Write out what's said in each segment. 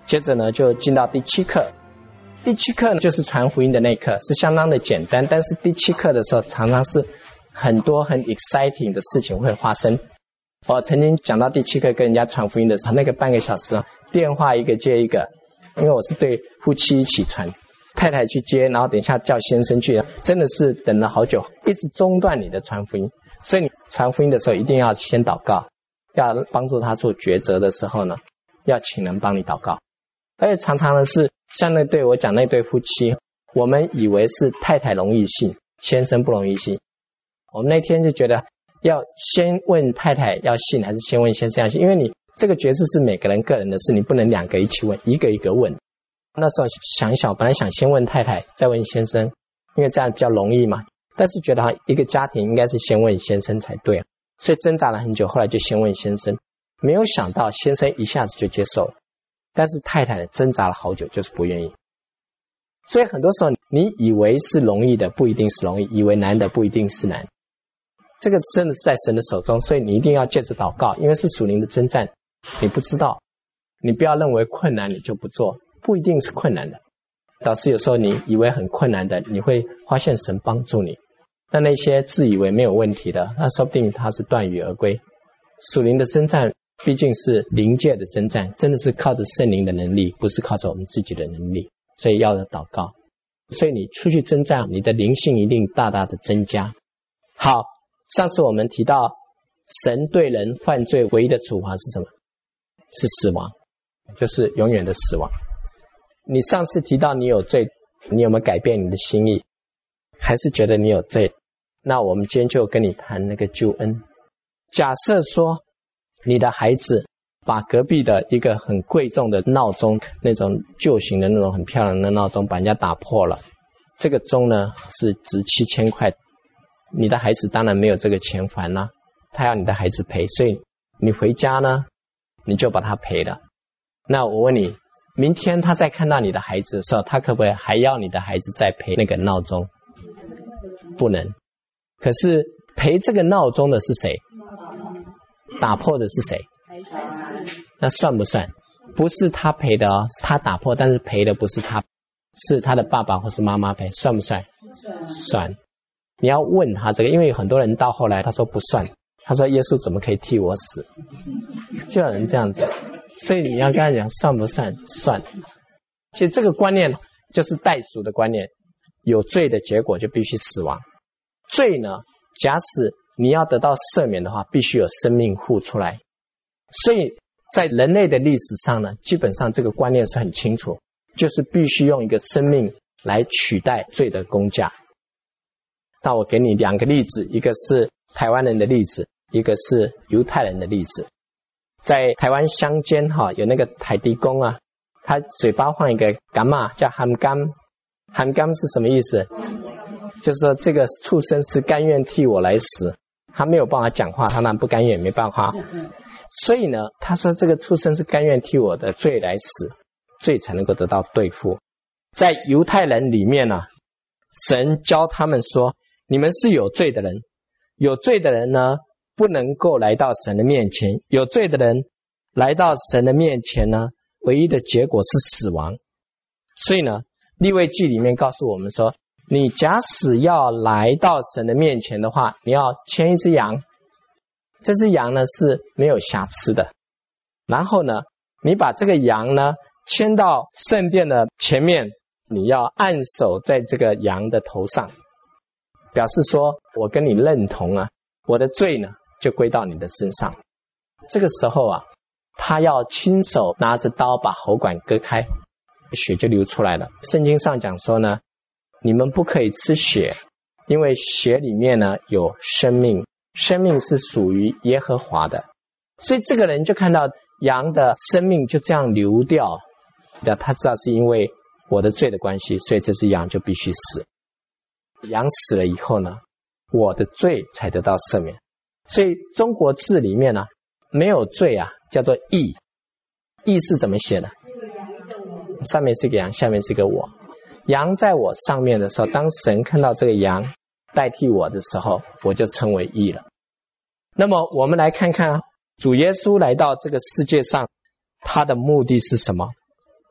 接着呢就进到第7课。第7课就是传福音的那一课，是相当的简单，但是第7课的时候常常是很多很 exciting 的事情会发生。我曾经讲到第7课跟人家传福音的时候，那个半个小时电话一个接一个，因为我是对夫妻一起传，太太去接，然后等一下叫先生去，真的是等了好久，一直中断你的传福音。所以你传福音的时候一定要先祷告，要帮助他做抉择的时候呢，要请人帮你祷告。而且常常的是像那对我讲那对夫妻，我们以为是太太容易信，先生不容易信。我们那天就觉得要先问太太要信还是先问先生要信，因为你这个决志是每个人个人的事，你不能2个一起问，一个一个问。那时候想一想，本来想先问太太再问先生，因为这样比较容易嘛，但是觉得一个家庭应该是先问先生才对，所以挣扎了很久，后来就先问先生。没有想到先生一下子就接受了，但是太太挣扎了好久，就是不愿意。所以很多时候你以为是容易的不一定是容易，以为难的不一定是难，这个真的是在神的手中，所以你一定要借着祷告，因为是属灵的征战，你不知道，你不要认为困难你就不做，不一定是困难的。导致有时候你以为很困难的，你会发现神帮助你，那些自以为没有问题的，那说不定他是断羽而归。属灵的征战毕竟是灵界的征战，真的是靠着圣灵的能力，不是靠着我们自己的能力，所以要有祷告。所以你出去征战，你的灵性一定大大的增加。好，上次我们提到神对人犯罪唯一的处罚是什么？是死亡，就是永远的死亡。你上次提到你有罪，你有没有改变你的心意？还是觉得你有罪？那我们今天就跟你谈那个救恩。假设说你的孩子把隔壁的一个很贵重的闹钟，那种旧型的那种很漂亮的闹钟把人家打破了，这个钟呢是值7000块，你的孩子当然没有这个钱还啦，他要你的孩子赔，所以你回家呢你就把他赔了。那我问你，明天他再看到你的孩子的时候，他可不可以还要你的孩子再赔那个闹钟？不能。可是赔这个闹钟的是谁？打破的是谁？那算不算？不是他赔的哦，是他打破，但是赔的不是他，是他的爸爸或是妈妈赔，算不算？算。你要问他这个，因为有很多人到后来他说不算，他说耶稣怎么可以替我死？就有人这样子，所以你要跟他讲算不算？算。其实这个观念就是代赎的观念，有罪的结果就必须死亡。罪呢，假使你要得到赦免的话，必须有生命付出来。所以在人类的历史上呢，基本上这个观念是很清楚，就是必须用一个生命来取代罪的工价。那我给你2个例子，一个是台湾人的例子，一个是犹太人的例子。在台湾乡间有那个台地公啊，他嘴巴放一个柑嘛，叫含柑。含柑是什么意思？就是说这个畜生是甘愿替我来死，他没有办法讲话，他那不甘愿也没办法。所以呢，他说这个畜生是甘愿替我的罪来死，罪才能够得到对付。在犹太人里面呢，神教他们说，你们是有罪的人，有罪的人呢不能够来到神的面前，有罪的人来到神的面前呢，唯一的结果是死亡。所以呢，利未记里面告诉我们说，你假使要来到神的面前的话，你要牵一只羊，这只羊呢是没有瑕疵的，然后呢你把这个羊呢牵到圣殿的前面，你要按手在这个羊的头上，表示说我跟你认同啊，我的罪呢就归到你的身上。这个时候啊，他要亲手拿着刀把喉管割开，血就流出来了。圣经上讲说呢，你们不可以吃血，因为血里面呢有生命，生命是属于耶和华的。所以这个人就看到羊的生命就这样流掉，他知道是因为我的罪的关系，所以这只羊就必须死。羊死了以后呢，我的罪才得到赦免。所以中国字里面呢，没有罪啊，叫做义。义是怎么写的？上面是个羊，下面是个我。羊在我上面的时候，当神看到这个羊代替我的时候，我就称为义了。那么我们来看看主耶稣来到这个世界上，他的目的是什么？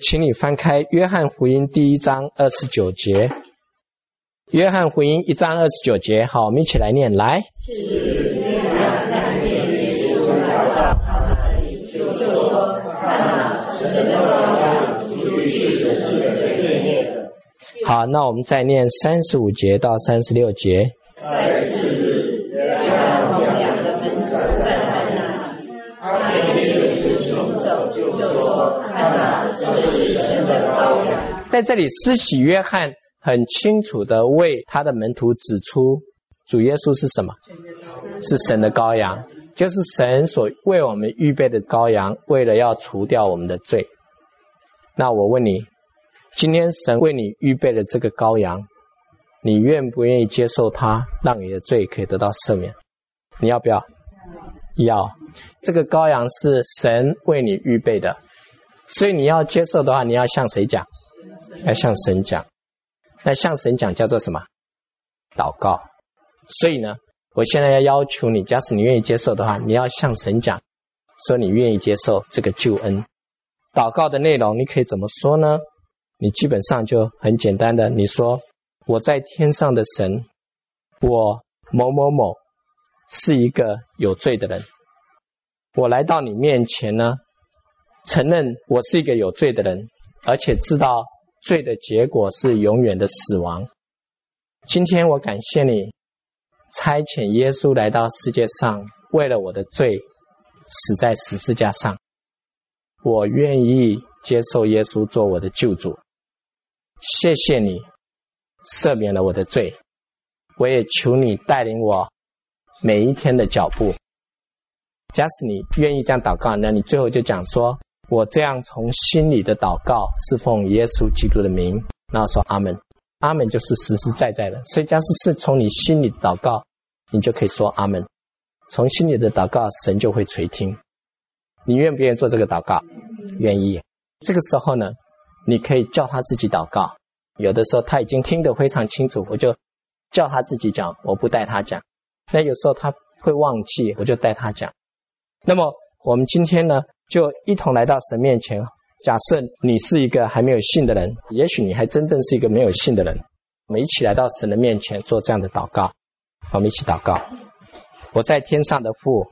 请你翻开约翰福音第1章29节。约翰福音1章29节，好，我们一起来念，来。 是约翰看见耶稣来到他那里，就说：看哪，神的羔羊，除去世人罪孽的。 好，那我们再念35节到36节。 在次日，约翰同2个门徒在他那里，他见耶稣行走，就说：看哪，这是神的羔羊。 在这里，施洗约翰很清楚地为他的门徒指出，主耶稣是什么？是神的羔羊，就是神所为我们预备的羔羊，为了要除掉我们的罪。那我问你，今天神为你预备的这个羔羊，你愿不愿意接受它，让你的罪可以得到赦免？你要不要？要。这个羔羊是神为你预备的，所以你要接受的话，你要向谁讲？要向神讲。那向神讲叫做什么？祷告。所以呢，我现在要求你，假使你愿意接受的话，你要向神讲，说你愿意接受这个救恩。祷告的内容你可以怎么说呢？你基本上就很简单的，你说：我在天上的神，我某某某是一个有罪的人，我来到你面前呢，承认我是一个有罪的人，而且知道罪的结果是永远的死亡。今天我感谢你差遣耶稣来到世界上，为了我的罪死在十字架上，我愿意接受耶稣做我的救主。谢谢你赦免了我的罪，我也求你带领我每一天的脚步。假使你愿意这样祷告，那你最后就讲说：我这样从心里的祷告，是奉耶稣基督的名。那说阿们。阿们就是实实在在的，所以假使是从你心里的祷告，你就可以说阿们。从心里的祷告，神就会垂听。你愿不愿意做这个祷告？愿意。这个时候呢，你可以叫他自己祷告。有的时候他已经听得非常清楚，我就叫他自己讲，我不带他讲。那有时候他会忘记，我就带他讲。那么我们今天呢，就一同来到神面前。假设你是一个还没有信的人，也许你还真正是一个没有信的人，我们一起来到神的面前做这样的祷告。我们一起祷告。我在天上的父，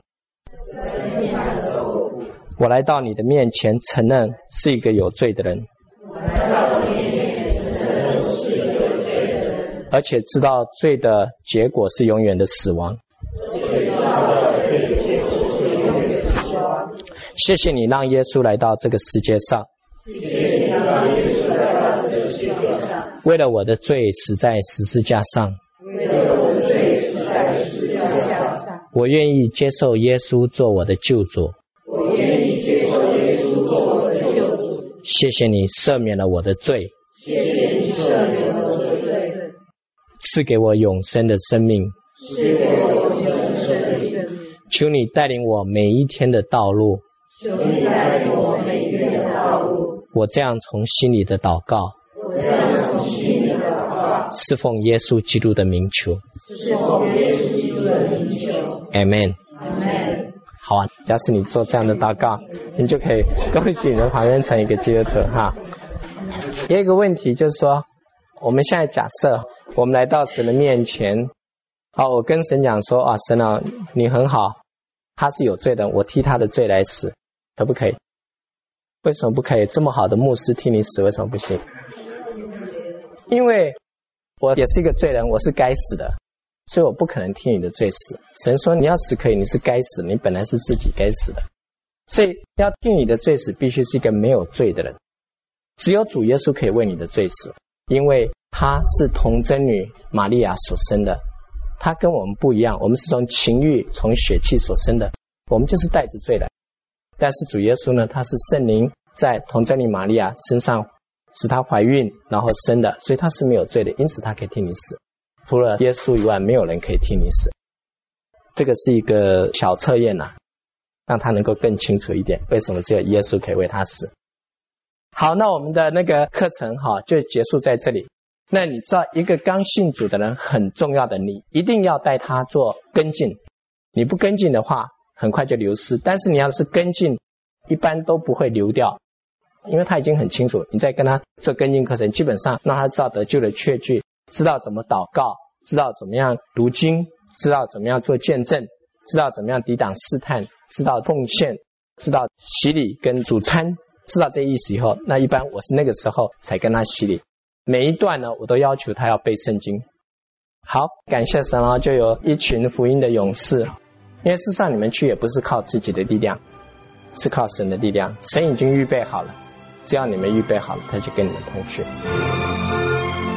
我来到你的面前，承认是一个有罪的人，而且知道罪的结果是永远的死亡。谢谢你让耶稣来到这个世界上，为了我的罪死在十字架上。我愿意接受耶稣做我的救主。谢谢你赦免了我的罪，赐给我永生的生命。求你带领我每一天的道路。我这样从心里的祷告，是奉耶稣基督的名求。Amen。好啊，假使你做这样的祷告，你就可以恭喜你的旁边成一个基督徒哈。有一个问题就是说，我们现在假设我们来到神的面前，好，我跟神讲说啊，神啊，你很好，他是有罪的，我替他的罪来死，可不可以？为什么不可以？这么好的牧师替你死，为什么不行？因为我也是一个罪人，我是该死的，所以我不可能替你的罪死。神说你要死可以，你是该死，你本来是自己该死的，所以要替你的罪死，必须是一个没有罪的人。只有主耶稣可以为你的罪死，因为他是童贞女玛利亚所生的，他跟我们不一样，我们是从情欲从血气所生的，我们就是带着罪来。但是主耶稣呢，他是圣灵在童贞女玛利亚身上使她怀孕然后生的，所以他是没有罪的，因此他可以替你死。除了耶稣以外，没有人可以替你死。这个是一个小测验啊，让他能够更清楚一点，为什么只有耶稣可以为他死。好，那我们的那个课程就结束在这里。那你知道一个刚信主的人很重要的，你一定要带他做跟进，你不跟进的话很快就流失，但是你要是跟进，一般都不会流掉。 因为他已经很清楚，你在跟他做跟进课程，基本上让他知道得救的确据，知道怎么祷告，知道怎么样读经，知道怎么样做见证，知道怎么样抵挡试探，知道奉献，知道洗礼跟主餐，知道这意思以后，那一般我是那个时候才跟他洗礼。每一段呢，我都要求他要背圣经。好，感谢神啊，就有一群福音的勇士。因为事实上你们去也不是靠自己的力量，是靠神的力量，神已经预备好了，只要你们预备好了，他就跟你们同去。